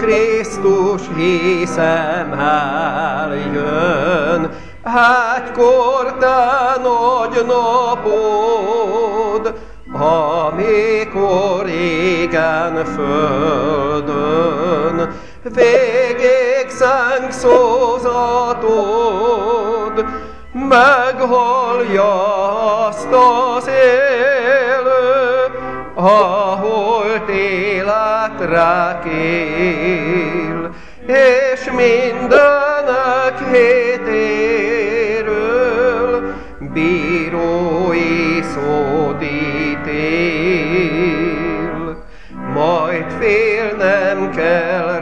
Krisztus hiszem eljön, hátykor te nagy napod, amikor égen földön végig szengszózatod, meghallja azt az élő, ahol életre kél, és mindenek hétéről bírói szót ítél. Majd félnem kell,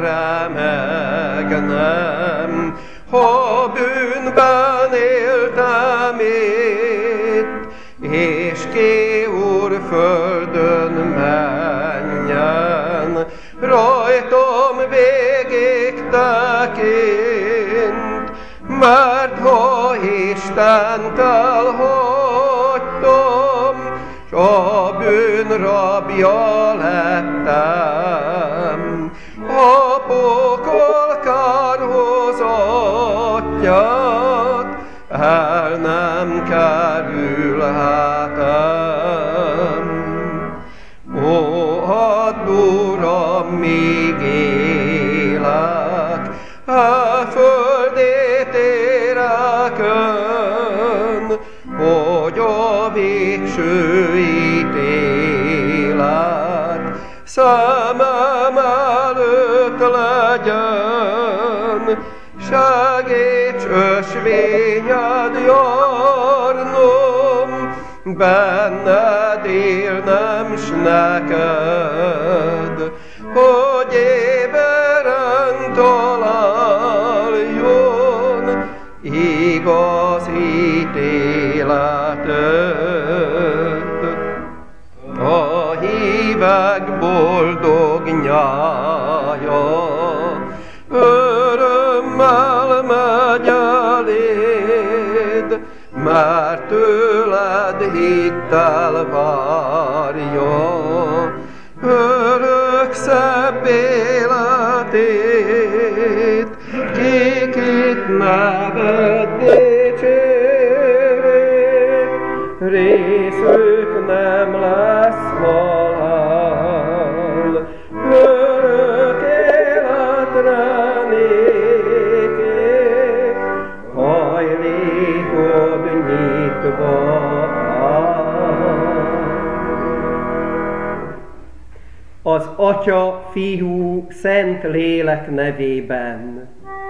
remegnem, ha bűnben éltem itt, és ki Úr földön menjen, rajtam végig tekint, mert ha Istent elhagytam, s a bűn rabja lettem, a pokol kárhozatját el nem kerülhetem. Ó, add Uram, míg élek, a földi térekön, hogy a végső ítélet szemem előtt legyen. Segíts ösvényed járnom, benned élnem s neked, hogy éberen találjon igaz ítéletet. A hívek boldog nyája örömmel megy eléd, mert tőled hittel várja örök szebb életét, kik itt neved dicsérik, részük nem lesz halál, örök életre nékik, hajlékod nyitva áll. Az Atya, Fiú, Szent Lélek nevében.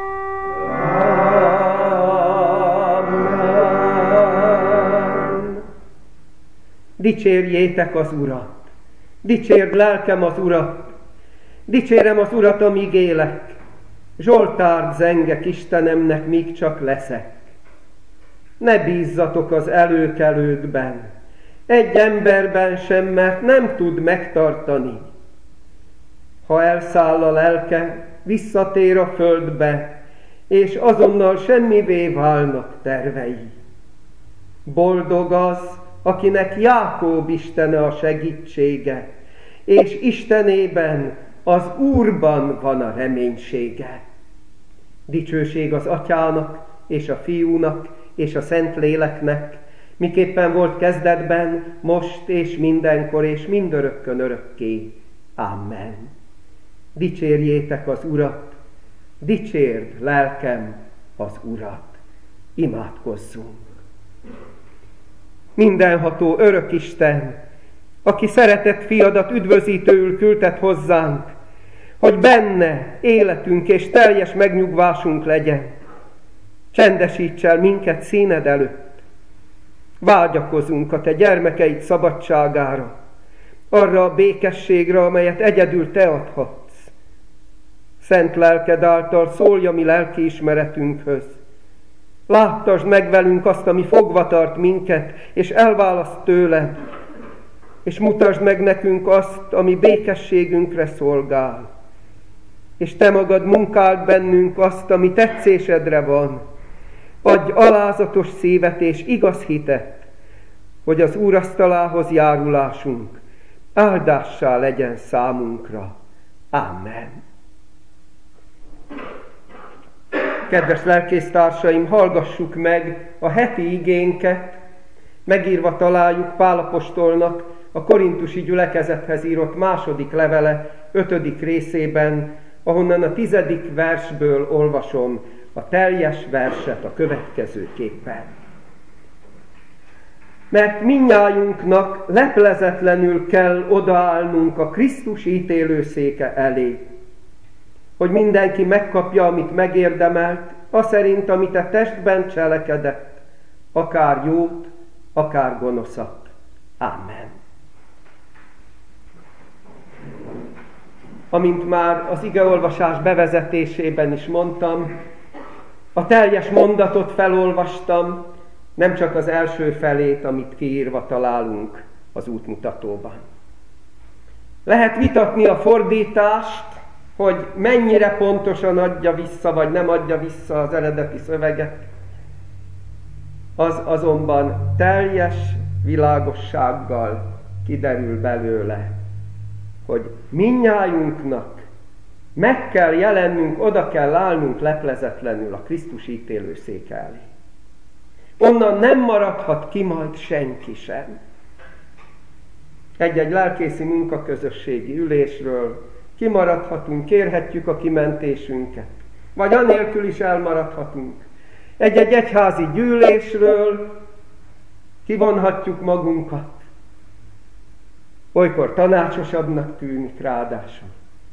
Amen. Dicsérjétek az Urat! Dicsérd lelkem az Urat! Dicsérem az Urat, amíg élek! Zsoltárt zengek Istenemnek, míg csak leszek. Ne bízzatok az előkelőkben, egy emberben sem, mert nem tud megtartani. Ha elszáll a lelke, visszatér a földbe, és azonnal semmivé válnak tervei. Boldog az, akinek Jákób Istene a segítsége, és Istenében, az Úrban van a reménysége. Dicsőség az Atyának, és a Fiúnak, és a Szent Léleknek, miképpen volt kezdetben, most és mindenkor, és mindörökkön örökké. Amen. Dicsérjétek az Urat, dicsérd lelkem az Urat. Imádkozzunk. Mindenható örök Isten, aki szeretett fiadat üdvözítőül küldett hozzánk, hogy benne életünk és teljes megnyugvásunk legyen, csendesíts el minket színed előtt. Vágyakozunk a te gyermekeid szabadságára, arra a békességre, amelyet egyedül te adhatsz. Szent lelked által szólj a mi lelkiismeretünkhöz. Láttasd meg velünk azt, ami fogva tart minket, és elválaszt tőled, és mutasd meg nekünk azt, ami békességünkre szolgál. És te magad munkáld bennünk azt, ami tetszésedre van. Adj alázatos szívet és igaz hitet, hogy az úrasztalához járulásunk áldássá legyen számunkra. Amen. Kedves lelkésztársaim, hallgassuk meg a heti igénket, megírva találjuk Pál apostolnak a korintusi gyülekezethez írott második levele 5. részében, ahonnan a 10. versből olvasom a teljes verset a következőképpen. Mert mindnyájunknak leplezetlenül kell odaállnunk a Krisztus ítélőszéke elé, hogy mindenki megkapja, amit megérdemelt, aszerint, amit a testben cselekedett, akár jót, akár gonoszat. Amen. Amint már az igeolvasás bevezetésében is mondtam, a teljes mondatot felolvastam, nem csak az első felét, amit kiírva találunk az útmutatóban. Lehet vitatni a fordítást, hogy mennyire pontosan adja vissza, vagy nem adja vissza az eredeti szöveget. Az azonban teljes világossággal kiderül belőle, hogy mindnyájunknak meg kell jelennünk, oda kell állnunk leplezetlenül a Krisztus ítélőszéke elé. Onnan nem maradhat ki majd senki sem. Egy-egy lelkészi munkaközösségi ülésről kimaradhatunk, kérhetjük a kimentésünket, vagy anélkül is elmaradhatunk. Egy-egy egyházi gyűlésről kivonhatjuk magunkat. Olykor tanácsosabbnak tűnik ráadásul.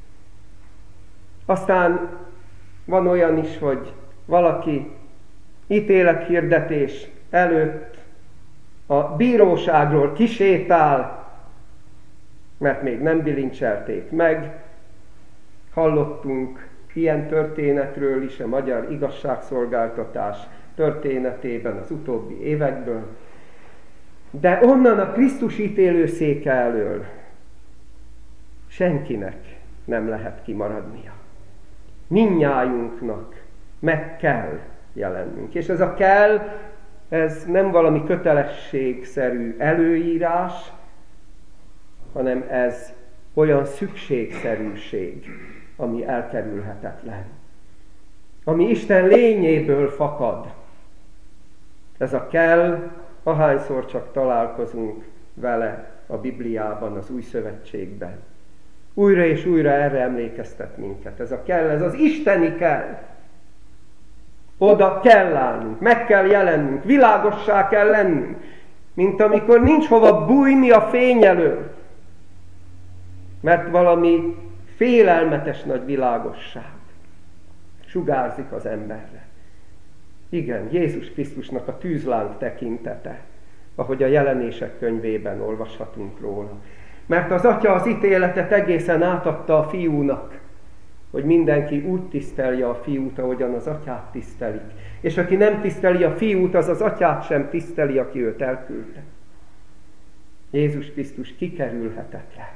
Aztán van olyan is, hogy valaki ítélethirdetés előtt a bíróságról kisétál, mert még nem bilincselték meg. Hallottunk ilyen történetről is a magyar igazságszolgáltatás történetében az utóbbi évekből. De onnan a Krisztus ítélőszéke elől senkinek nem lehet kimaradnia. Mindnyájunknak meg kell jelennünk. És ez a kell, ez nem valami kötelességszerű előírás, hanem ez olyan szükségszerűség, ami elkerülhetetlen. Ami Isten lényéből fakad. Ez a kell, ahányszor csak találkozunk vele a Bibliában, az Új Szövetségben. Újra és újra erre emlékeztet minket. Ez a kell, ez az isteni kell. Oda kell állnunk, meg kell jelennünk, világossá kell lennünk, mint amikor nincs hova bújni a fény elől, mert valami félelmetes nagy világosság sugárzik az emberre. Igen, Jézus Krisztusnak a tűzláng tekintete, ahogy a Jelenések könyvében olvashatunk róla. Mert az Atya az ítéletet egészen átadta a Fiúnak, hogy mindenki úgy tisztelje a Fiút, ahogyan az Atyát tisztelik. És aki nem tiszteli a Fiút, az az Atyát sem tiszteli, aki őt elküldte. Jézus Krisztus kikerülhetetlen.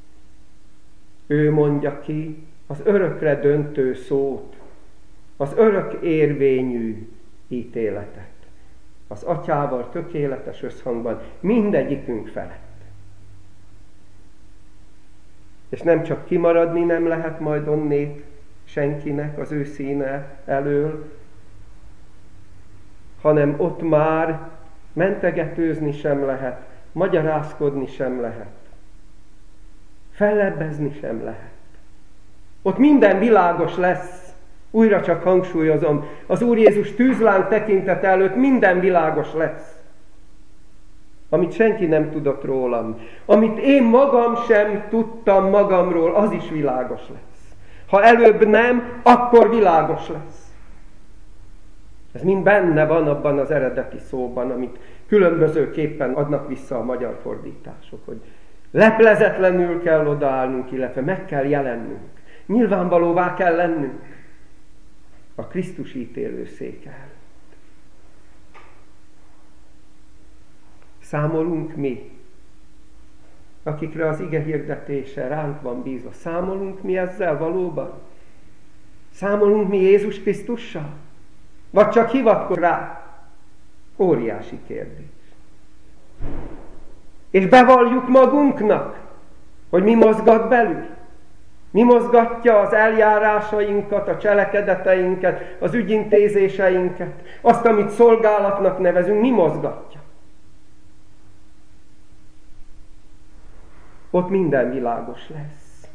Ő mondja ki az örökre döntő szót, az örök érvényű ítéletet. Az Atyával tökéletes összhangban mindegyikünk felett. És nem csak kimaradni nem lehet majd onnét senkinek az ő színe elől, hanem ott már mentegetőzni sem lehet, magyarázkodni sem lehet, fellebbezni sem lehet. Ott minden világos lesz, újra csak hangsúlyozom, az Úr Jézus tűzláng tekintet előtt minden világos lesz. Amit senki nem tudott rólam, amit én magam sem tudtam magamról, az is világos lesz. Ha előbb nem, akkor világos lesz. Ez mind benne van abban az eredeti szóban, amit különbözőképpen adnak vissza a magyar fordítások, hogy leplezetlenül kell odaállnunk, illetve meg kell jelennünk. Nyilvánvalóvá kell lennünk a Krisztus ítélőszéke. Számolunk mi, akikre az ige hirdetése ránk van bízva. Számolunk mi ezzel valóban? Számolunk mi Jézus Krisztussal? Vagy csak hivatkozunk rá? Óriási kérdés. És bevalljuk magunknak, hogy mi mozgat belül? Mi mozgatja az eljárásainkat, a cselekedeteinket, az ügyintézéseinket, azt, amit szolgálatnak nevezünk, mi mozgatja? Ott minden világos lesz.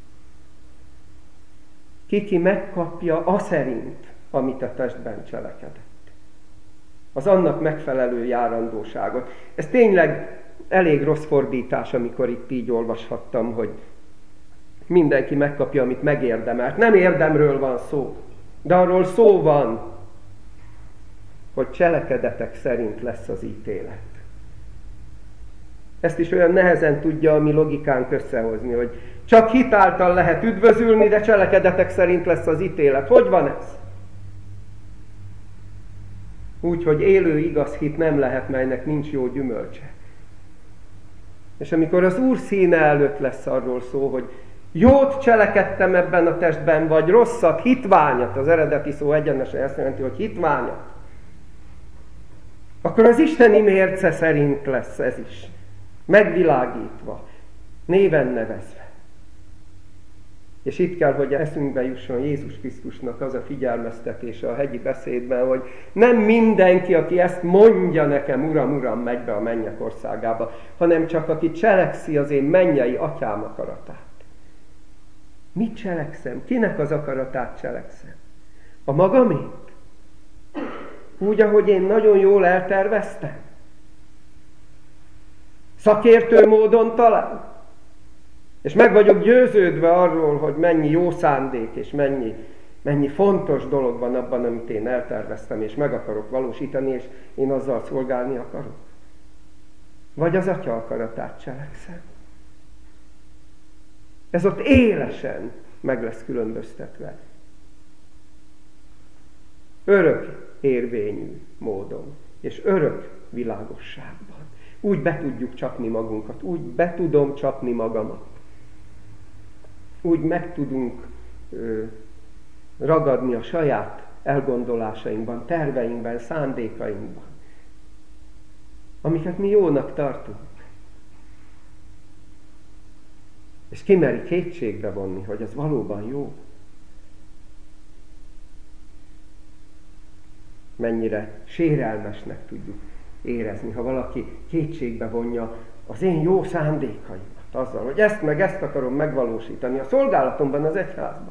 Ki megkapja aszerint, amit a testben cselekedett. Az annak megfelelő járandóságot. Ez tényleg elég rossz fordítás, amikor itt így olvashattam, hogy mindenki megkapja, amit megérdemelt. Nem érdemről van szó, de arról szó van, hogy cselekedetek szerint lesz az ítélet. Ezt is olyan nehezen tudja a mi logikánk összehozni, hogy csak hit által lehet üdvözülni, de cselekedetek szerint lesz az ítélet. Hogy van ez? Úgy, hogy élő igaz hit nem lehet, melynek nincs jó gyümölcse. És amikor az Úr színe előtt lesz arról szó, hogy jót cselekedtem ebben a testben, vagy rosszat, hitványat, az eredeti szó egyenesen ezt jelenti, hogy hitványat, akkor az isteni mérce szerint lesz ez is. Megvilágítva, néven nevezve. És itt kell, hogy eszünkbe jusson Jézus Krisztusnak az a figyelmeztetése a hegyi beszédben, hogy nem mindenki, aki ezt mondja nekem, Uram, Uram, megy be a mennyek országába, hanem csak aki cselekszi az én mennyei atyám akaratát. Mit cselekszem? Kinek az akaratát cselekszem? A magamét? Úgy, ahogy én nagyon jól elterveztem? Szakértő módon talán? És meg vagyok győződve arról, hogy mennyi jó szándék, és mennyi fontos dolog van abban, amit én elterveztem, és meg akarok valósítani, és én azzal szolgálni akarok. Vagy az Atya akaratát cselekszem. Ez ott élesen meg lesz különböztetve. Örök érvényű módon, és örök világosságban. Úgy be tudjuk csapni magunkat, úgy be tudom csapni magamat. Úgy meg tudunk ragadni a saját elgondolásainkban, terveinkben, szándékainkban, amiket mi jónak tartunk. És kimeri kétségbe vonni, hogy az valóban jó. Mennyire sérelmesnek tudjuk érezni, ha valaki kétségbe vonja az én jó szándékaimat azzal, hogy ezt meg ezt akarom megvalósítani a szolgálatomban, az egyházban.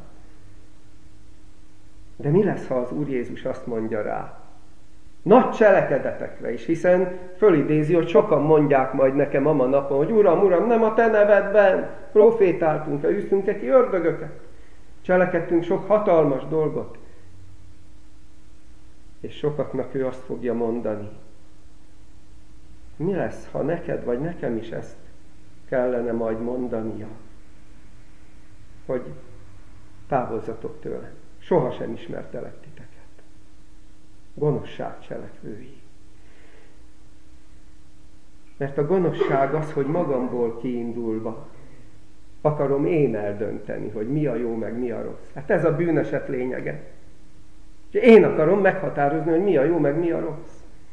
De mi lesz, ha az Úr Jézus azt mondja rá? Nagy cselekedetekre is, hiszen fölidézi, hogy sokan mondják majd nekem ama napon, hogy Uram, Uram, nem a te nevedben profétáltunk-e, űztünk-e ki ördögöket, cselekedtünk sok hatalmas dolgot. És sokaknak ő azt fogja mondani, mi lesz, ha neked vagy nekem is ezt kellene majd mondania, hogy távozzatok tőlem, sohasem ismertelek titeket. Gonoszság cselekvői. Mert a gonoszság az, hogy magamból kiindulva akarom én eldönteni, hogy mi a jó, meg mi a rossz. Hát ez a bűneset lényege. Én akarom meghatározni, hogy mi a jó, meg mi a rossz.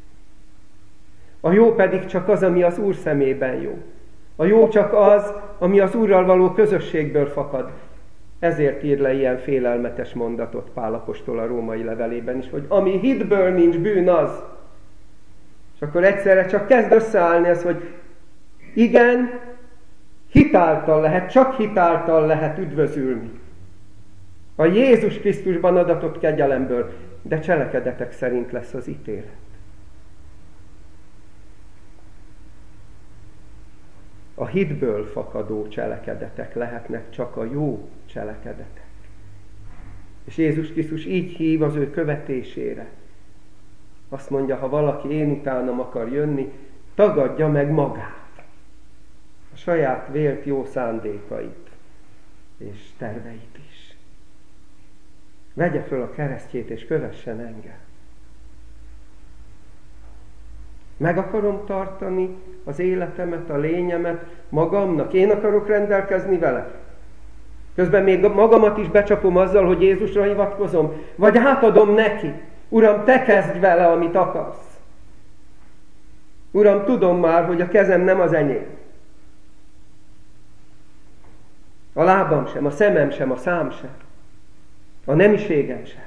A jó pedig csak az, ami az Úr szemében jó. A jó csak az, ami az Úrral való közösségből fakad. Ezért ír le ilyen félelmetes mondatot Pál apostol a római levelében is, hogy ami hitből nincs bűn az. És akkor egyszerre csak kezd összeállni ez, hogy igen, hitáltal lehet, csak hitáltal lehet üdvözülni. A Jézus Krisztusban adatott kegyelemből, de cselekedetek szerint lesz az ítélet. A hitből fakadó cselekedetek lehetnek csak a jó cselekedetek. És Jézus Krisztus így hív az ő követésére. Azt mondja, ha valaki én utánam akar jönni, tagadja meg magát. A saját vélt jó szándékait és terveit is. Vegye föl a keresztjét és kövessen engem. Meg akarom tartani az életemet, a lényemet magamnak. Én akarok rendelkezni vele. Közben még magamat is becsapom azzal, hogy Jézusra hivatkozom. Vagy átadom neki. Uram, te kezdj vele, amit akarsz. Uram, tudom már, hogy a kezem nem az enyém. A lábam sem, a szemem sem, a szám sem, a nemiségem sem.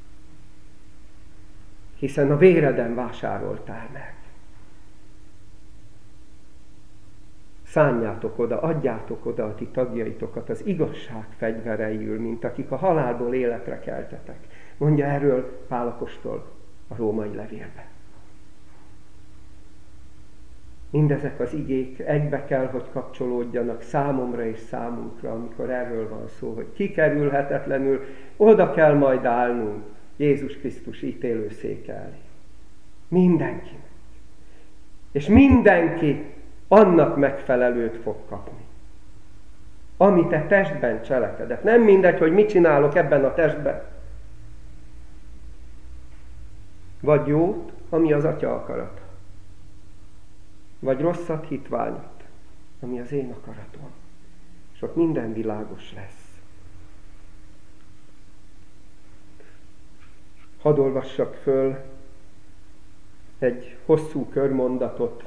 Hiszen a véreden vásároltál meg. Szánjátok oda, adjátok oda a ti tagjaitokat az igazság fegyvereiül, mint akik a halálból életre keltetek. Mondja erről Pál apostol a római levélben. Mindezek az igék egybe kell, hogy kapcsolódjanak számomra és számunkra, amikor erről van szó, hogy kikerülhetetlenül oda kell majd állnunk Jézus Krisztus ítélőszéke elé. Mindenkinek. És mindenki annak megfelelőt fog kapni, ami te testben cselekedett. Nem mindegy, hogy mit csinálok ebben a testben. Vagy jót, ami az Atya akarata. Vagy rosszat, hitványot, ami az én akaratom. És ott minden világos lesz. Hadd olvassak föl egy hosszú körmondatot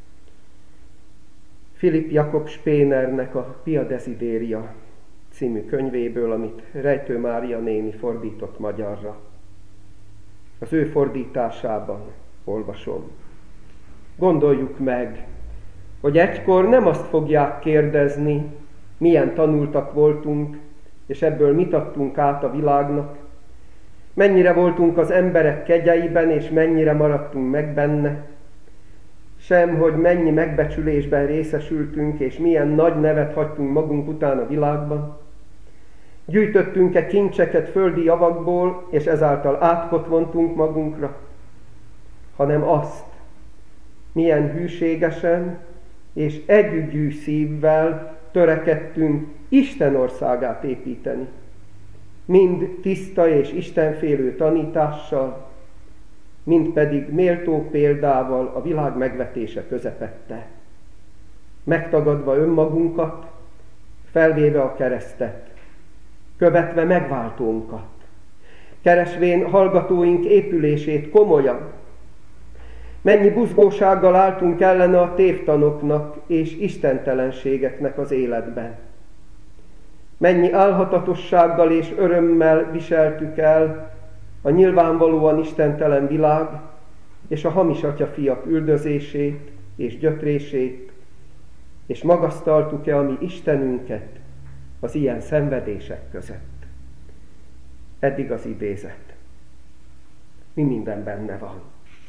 Philipp Jakob Spénernek a Pia Desideria című könyvéből, amit Rejtő Mária néni fordított magyarra. Az ő fordításában olvasom. Gondoljuk meg, hogy egykor nem azt fogják kérdezni, milyen tanultak voltunk, és ebből mit adtunk át a világnak, mennyire voltunk az emberek kegyeiben, és mennyire maradtunk meg benne, sem, hogy mennyi megbecsülésben részesültünk, és milyen nagy nevet hagytunk magunk után a világban. Gyűjtöttünk-e kincseket földi javakból, és ezáltal átkot vontunk magunkra, hanem azt, milyen hűségesen és együgyű szívvel törekedtünk Isten országát építeni, mind tiszta és istenfélő tanítással, mind pedig méltó példával a világ megvetése közepette, megtagadva önmagunkat, felvéve a keresztet, követve megváltónkat, keresvén hallgatóink épülését komolyan. Mennyi buzgósággal álltunk ellene a tévtanoknak és istentelenségeknek az életben. Mennyi álhatatossággal és örömmel viseltük el a nyilvánvalóan istentelen világ és a hamis atyafiak üldözését és gyötrését, és magasztaltuk-e a mi Istenünket az ilyen szenvedések között. Eddig az idézet. Mi minden benne van.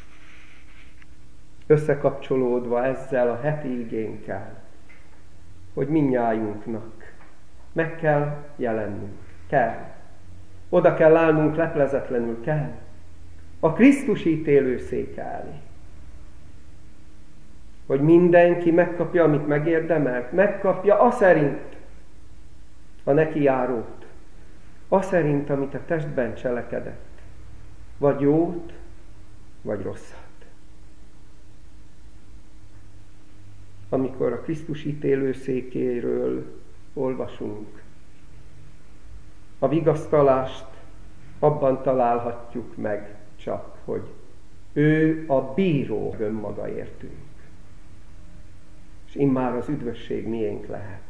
Összekapcsolódva ezzel a heti igénkkel, hogy mindnyájunknak meg kell jelennünk, kell. Oda kell állnunk leplezetlenül, kell. A Krisztus ítélőszéke elé. Hogy mindenki megkapja, amit megérdemelt, megkapja aszerint a neki járót, aszerint, amit a testben cselekedett, vagy jót, vagy rosszat. Amikor a Krisztus ítélőszékéről olvasunk, a vigasztalást abban találhatjuk meg csak, hogy ő a bíró önmaga értünk. És immár az üdvösség miénk lehet.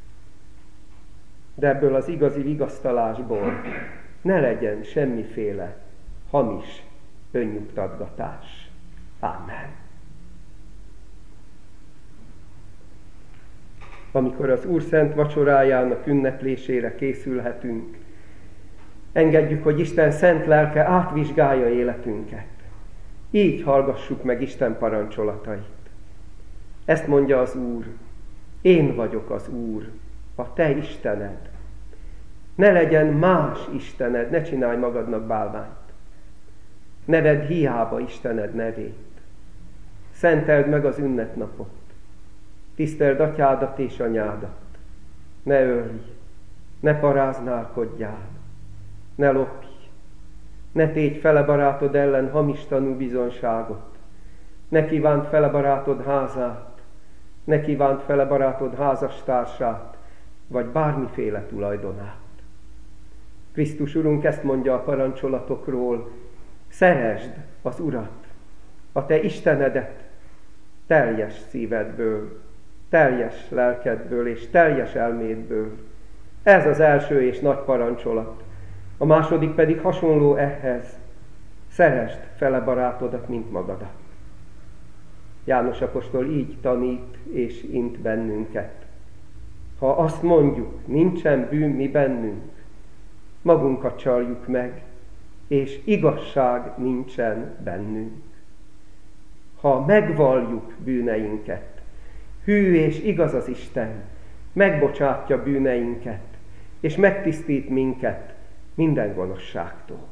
De ebből az igazi vigasztalásból ne legyen semmiféle hamis önnyugtatgatás. Amen. Amikor az Úr szent vacsorájának ünneplésére készülhetünk, engedjük, hogy Isten szent lelke átvizsgálja életünket. Így hallgassuk meg Isten parancsolatait. Ezt mondja az Úr: én vagyok az Úr, a te Istened. Ne legyen más Istened, ne csinálj magadnak bálványt. Ne vedd hiába Istened nevét. Szenteld meg az ünnepnapot. Tiszteld atyádat és anyádat. Ne ölj, ne paráználkodjál, ne lopj, ne tégy fele barátod ellen hamis tanúbizonyságot, ne kívánt fele barátod házát, ne kívánt fele barátod házastársát, vagy bármiféle tulajdonát. Krisztus Urunk ezt mondja a parancsolatokról: szeresd az Urat, a te Istenedet teljes szívedből, teljes lelkedből és teljes elmédből, Ez az első és nagy parancsolat. A második pedig hasonló ehhez. Szeresd fele barátodat, mint magadat. János apostol így tanít és int bennünket. Ha azt mondjuk, nincsen bűn mi bennünk, magunkat csaljuk meg, és igazság nincsen bennünk. Ha megvalljuk bűneinket, hű és igaz az Isten, megbocsátja bűneinket, és megtisztít minket minden gonoszságtól.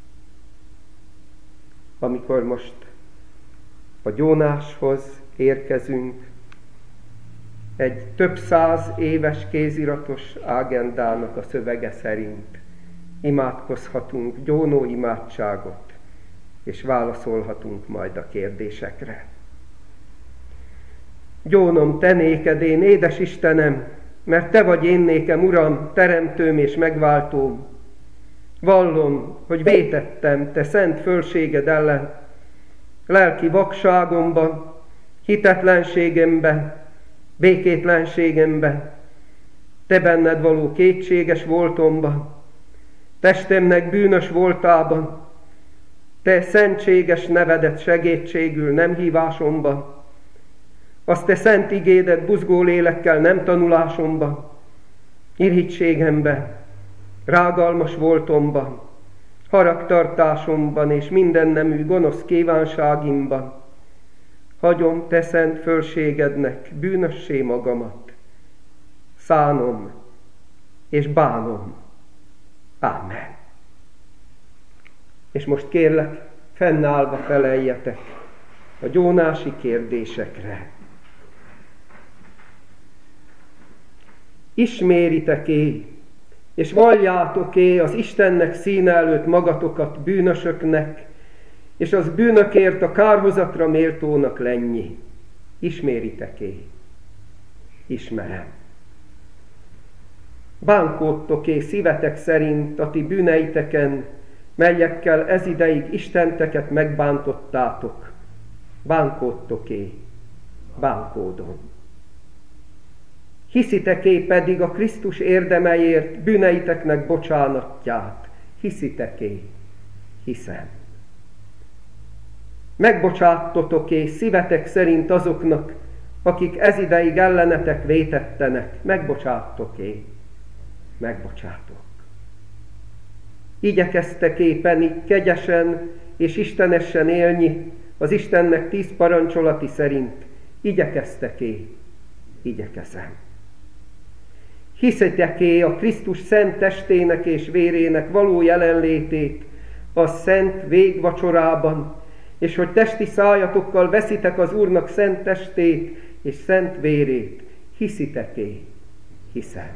Amikor most a gyónáshoz érkezünk, egy több 100 éves kéziratos ágendának a szövege szerint imádkozhatunk gyónó imádságot, és válaszolhatunk majd a kérdésekre. Gyónom te néked, én édes Istenem, mert te vagy én nékem, Uram, teremtőm és megváltóm. Vallom, hogy vétettem te szent fölséged ellen, lelki vakságomban, hitetlenségemben, békétlenségemben, te benned való kétséges voltomban, testemnek bűnös voltában, te szentséges nevedet segítségül nem hívásomban, azt te szent igédet buzgó lélekkel nem tanulásomban, irítségemben, rágalmas voltomban, haragtartásomban és mindennemű gonosz kívánságimban, hagyom te szent fölségednek bűnössé magamat, szánom és bánom. Ámen. És most kérlek, fennállva feleljetek a gyónási kérdésekre. Isméritek-é, és valljátok-é az Istennek színe előtt magatokat bűnösöknek, és az bűnökért a kárhozatra méltónak lenni. Isméritek-é? Ismerem. Bánkódtok-é szívetek szerint a ti bűneiteken, melyekkel ezideig Istenteket megbántottátok? Bánkódtok-é? Bánkódom. Hiszitek-é pedig a Krisztus érdemeiért bűneiteknek bocsánatját? Hiszitek-é? Hiszem. Megbocsátotok-é szívetek szerint azoknak, akik ezideig ellenetek vétettenek? Megbocsátok-é? Megbocsátok. Igyekeztek-é pedig kegyesen és istenesen élni az Istennek 10 parancsolati szerint? Igyekeztek-é? Igyekezem. Hiszitek-é a Krisztus szent testének és vérének való jelenlétét a szent végvacsorában, és hogy testi szájatokkal veszitek az Úrnak szent testét és szent vérét? Hiszitek-é? Hiszem.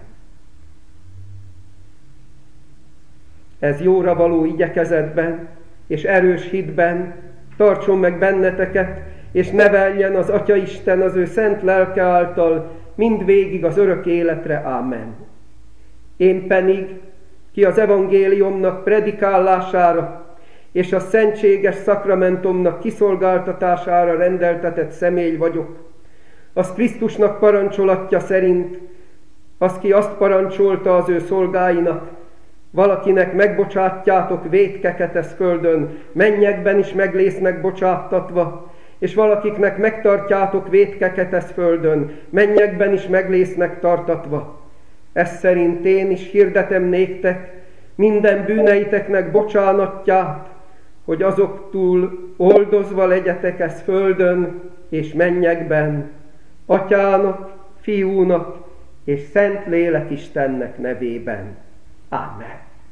Ez jóra való igyekezetben és erős hitben tartson meg benneteket, és neveljen az Atyaisten az ő szent lelke által mindvégig az örök életre. Ámen. Én pedig, ki az evangéliumnak predikálására és a szentséges szakramentumnak kiszolgáltatására rendeltetett személy vagyok, az Krisztusnak parancsolatja szerint, az ki azt parancsolta az ő szolgáinak, valakinek megbocsátjátok vétkeket ez földön, mennyekben is meg lésznek bocsáttatva, és valakiknek megtartjátok vétkeket ez földön, mennyekben is meg lésznek tartatva. Ez szerint én is hirdetem néktek minden bűneiteknek bocsánatját, hogy azoktól oldozva legyetek ez földön és mennyekben, Atyának, Fiúnak és Szent Lélek Istennek nevében. Ámen.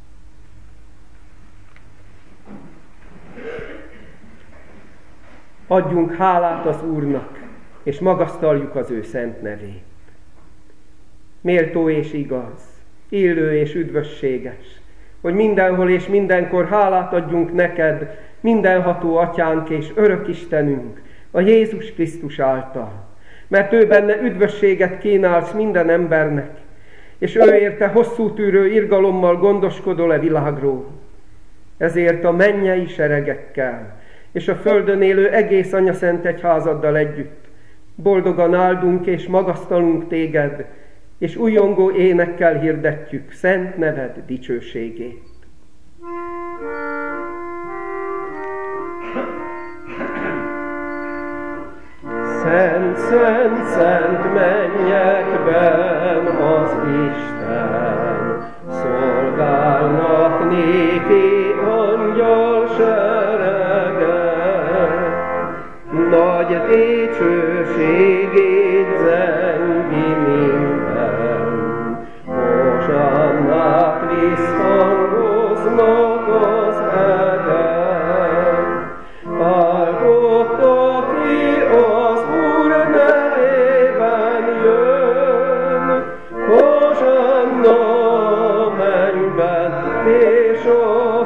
Adjunk hálát az Úrnak, és magasztaljuk az ő szent nevét. Méltó és igaz, illő és üdvösséges, hogy mindenhol és mindenkor hálát adjunk neked, mindenható Atyánk és örök Istenünk, a Jézus Krisztus által, mert ő benne üdvösséget kínálsz minden embernek, és ő érte hosszú tűrő irgalommal gondoskodol e világról. Ezért a mennyei seregekkel és a földön élő egész anyaszent egyházaddal együtt boldogan áldunk és magasztalunk téged, és újongó énekkel hirdetjük szent neved dicsőségét. Szent, szent, szent mennyekben az Isten, szolgálnak néki angyal serege, nagy dicsőségét zengi minden, Hosannát visszhangoznak az egek. Áldott, aki az Úr nevében jön, Hosanna mennyben és a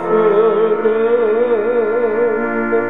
földön.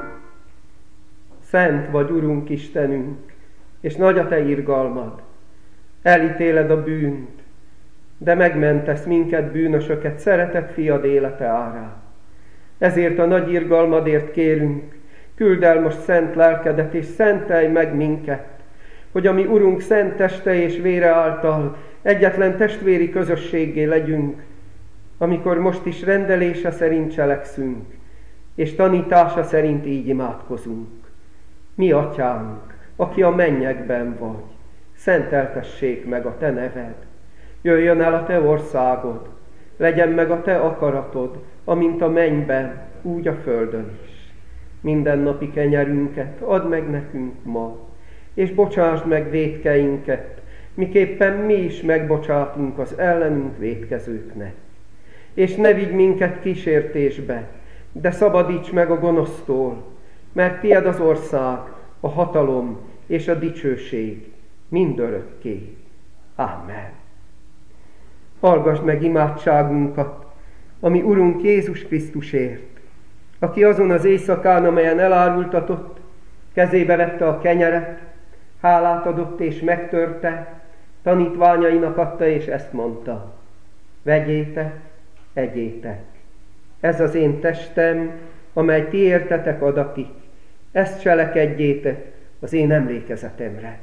Szent vagy, Urunk Istenünk, és nagy a Te irgalmad. Elítéled a bűnt, de megmentesz minket, bűnösöket, szeretett fiad élete árán. Ezért a nagy irgalmadért kérünk, küldd el most szent lelkedet, és szentelj meg minket, hogy a mi Urunk szent teste és vére által egyetlen testvéri közösséggé legyünk, amikor most is rendelése szerint cselekszünk, és tanítása szerint így imádkozunk. Mi Atyánk, aki a mennyekben vagy, szenteltessék meg a Te neved. Jöjjön el a Te országod, legyen meg a Te akaratod, amint a mennyben, úgy a földön is. Mindennapi kenyerünket add meg nekünk ma, és bocsásd meg vétkeinket, miképpen mi is megbocsátunk az ellenünk vétkezőknek. És ne vigy minket kísértésbe, de szabadíts meg a gonosztól, mert tied az ország, a hatalom és a dicsőség mindörökké. Amen. Hallgass meg imádságunkat, ami Urunk Jézus Krisztusért, aki azon az éjszakán, amelyen elárultatott, kezébe vette a kenyeret, hálát adott és megtörte, tanítványainak adta és ezt mondta: vegyétek, egyétek, ez az én testem, amely ti értetek adatik, ezt cselekedjétek az én emlékezetemre.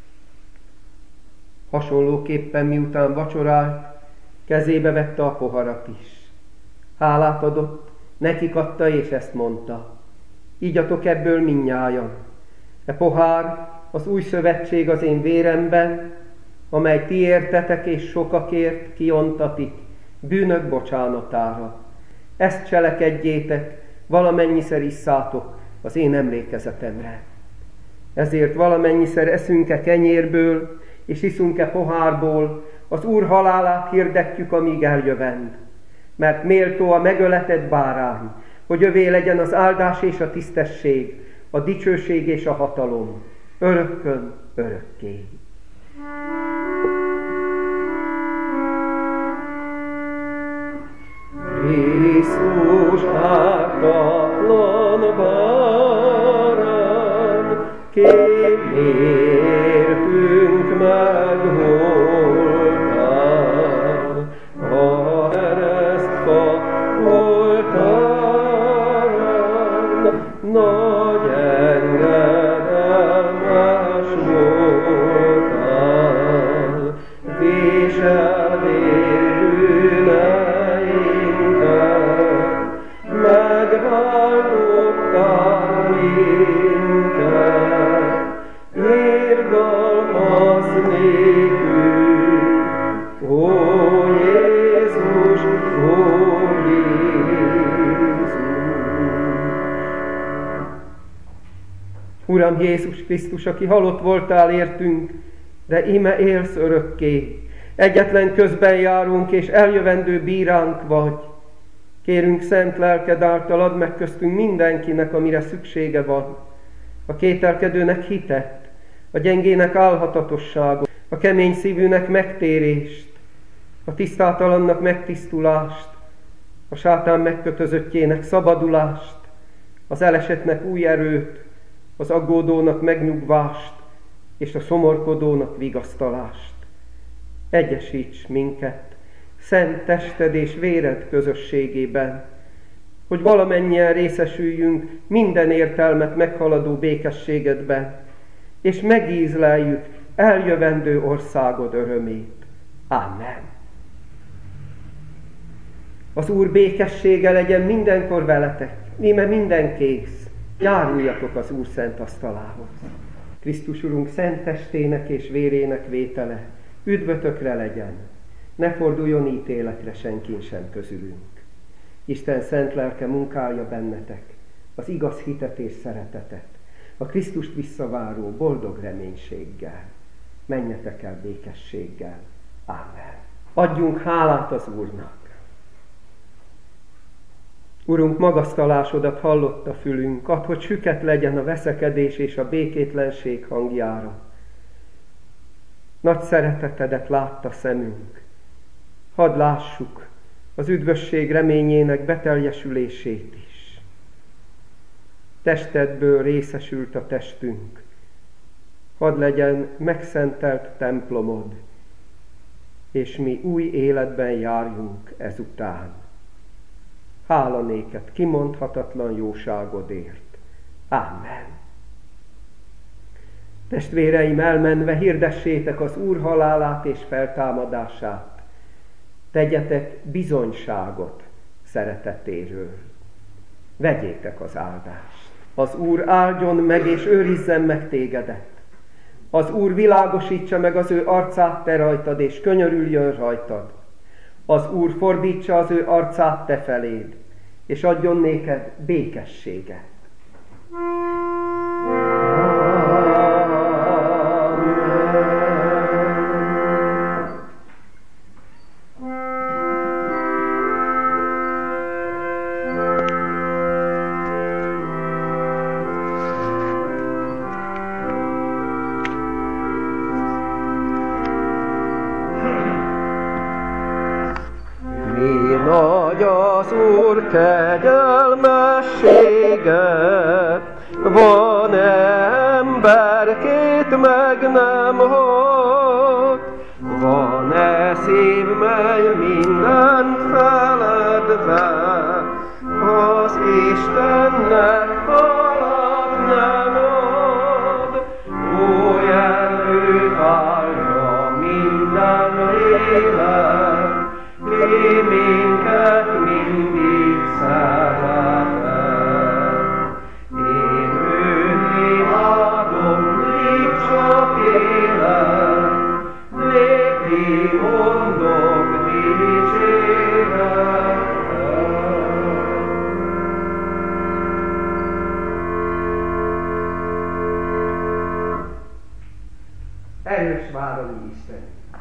Hasonlóképpen miután vacsorált, kezébe vette a poharat is. Hálát adott, nekik adta és ezt mondta: igyatok ebből mindnyájan, e pohár az új szövetség az én véremben, amely ti értetek és sokakért kiontatik bűnök bocsánatára. Ezt cselekedjétek, valamennyiszor isszátok az én emlékezetemre. Ezért valamennyiszor eszünk-e kenyérből, és iszunk-e pohárból, az Úr halálát hirdetjük, amíg eljövend. Mert méltó a megöletett bárány, hogy övé legyen az áldás és a tisztesség, a dicsőség és a hatalom, örökkön örökké. Krisztus ártatlan bárány, ki értünk megholtál, a keresztfa oltárán, nagy engedelmes voltál, viseld bűneinket, megváltottál minket, irgalmaz nékünk, ó Jézus, ó Jézus. Uram Jézus Krisztus, aki halott voltál értünk, de íme élsz örökké, egyetlen közben járunk és eljövendő bíránk vagy. Kérünk szent lelked által, add meg köztünk mindenkinek, amire szüksége van. A kételkedőnek hitet, a gyengének álhatatosságot, a kemény szívűnek megtérést, a tisztátalannak megtisztulást, a sátán megkötözöttjének szabadulást, az elesettnek új erőt, az aggódónak megnyugvást, és a szomorkodónak vigasztalást. Egyesíts minket szent tested és véred közösségében, hogy valamennyien részesüljünk minden értelmet meghaladó békességedben, és megízleljük eljövendő országod örömét. Amen. Az Úr békessége legyen mindenkor veletek, íme minden kész. Járuljatok az Úr szent asztalához. Krisztus Urunk szent testének és vérének vétele üdvötökre legyen, ne forduljon ítéletre senkin sem közülünk. Isten szent lelke munkálja bennetek az igaz hitet és szeretetet, a Krisztust visszaváró boldog reménységgel. Menjetek el békességgel. Ámen. Adjunk hálát az Úrnak. Urunk, magasztalásodat hallotta fülünk, add, hogy süket legyen a veszekedés és a békétlenség hangjára. Nagy szeretetedet látta szemünk. Hadd lássuk az üdvösség reményének beteljesülését is. Testedből részesült a testünk. Hadd legyen megszentelt templomod, és mi új életben járjunk ezután. Hála néked kimondhatatlan jóságodért. Ámen. Testvéreim, elmenve hirdessétek az Úr halálát és feltámadását. Tegyetek bizonyságot szeretetéről. Vegyétek az áldást. Az Úr áldjon meg és őrizzen meg tégedet. Az Úr világosítsa meg az ő arcát te rajtad, és könyörüljön rajtad. Az Úr fordítsa az ő arcát te feléd, és adjon néked békességet. Kegyelmessége, van emberkét meg nem halt, van-e szív, mely mindent feledve, az Istennek halat nem ad, ó, jelő állja minden élet, minket mindig szeretet. Én őt imádom, míg csak élek, néki mondok dicséretet. Erős várani Isten!